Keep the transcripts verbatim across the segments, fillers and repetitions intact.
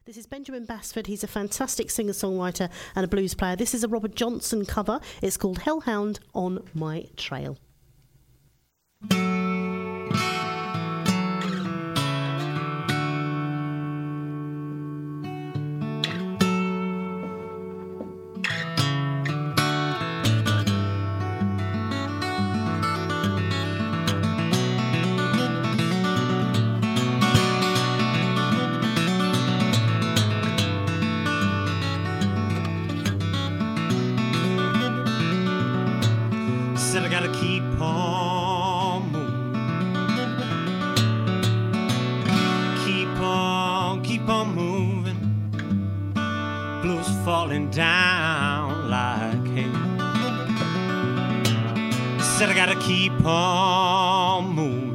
This is Benjamin Basford. He's a fantastic singer-songwriter and a blues player. This is a Robert Johnson cover. It's called Hellhound on My Trail. Said I gotta keep on moving, keep on, keep on moving. Blues falling down like hay. Said I gotta keep on moving,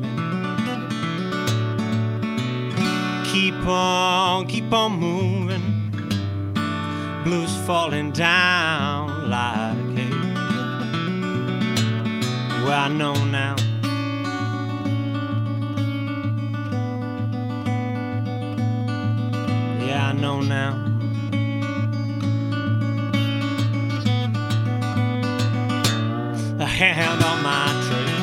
keep on, keep on moving. Blues falling down like hay. Well, I know now. Yeah, I know now. A hand on my trail.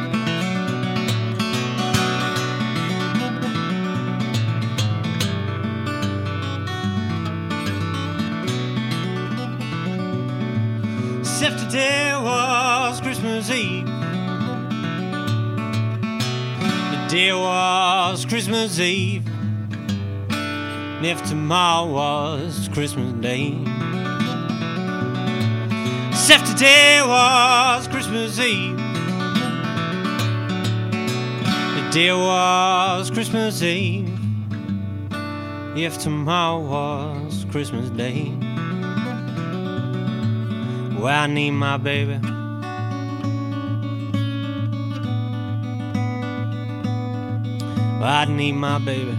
Except today was Christmas Eve. It was Christmas Eve, and if tomorrow was Christmas Day, except today was Christmas Eve, the day was Christmas Eve, if tomorrow was Christmas Day. Well, I need my baby. I need my baby.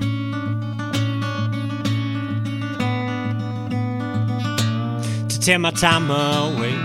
To take my time away.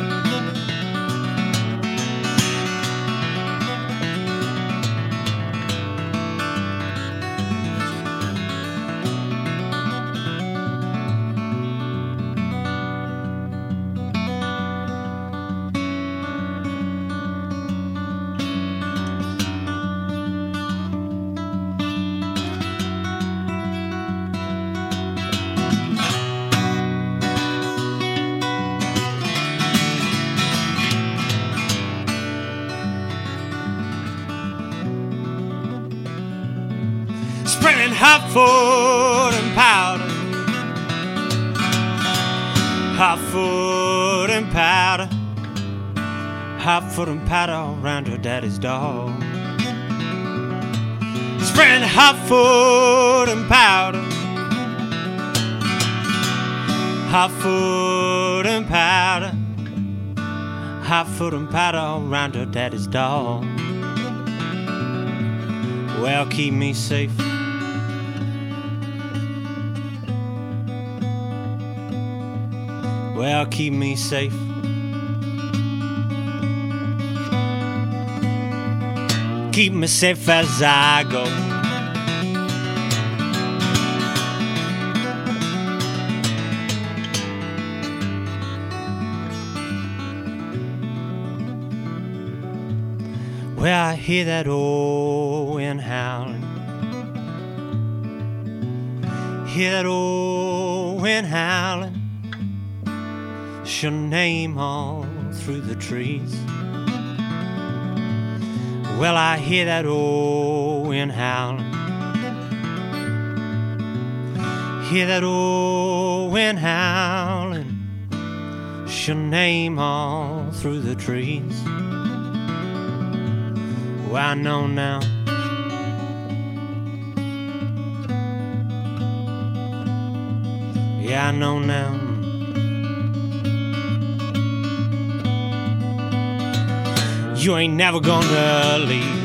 Spraying hot foot and powder, hot foot and powder, hot foot and powder around her daddy's dog. Spraying hot foot and powder, hot foot and powder, hot foot and powder around her daddy's dog. Well, keep me safe. Well, keep me safe. Keep me safe as I go. Well, I hear that old wind howling, hear that old wind howling. Your name all through the trees. Well, I hear that old wind howling, hear that old wind howling. Your name all through the trees. Well, I know now. Yeah, I know now. You ain't never gonna leave.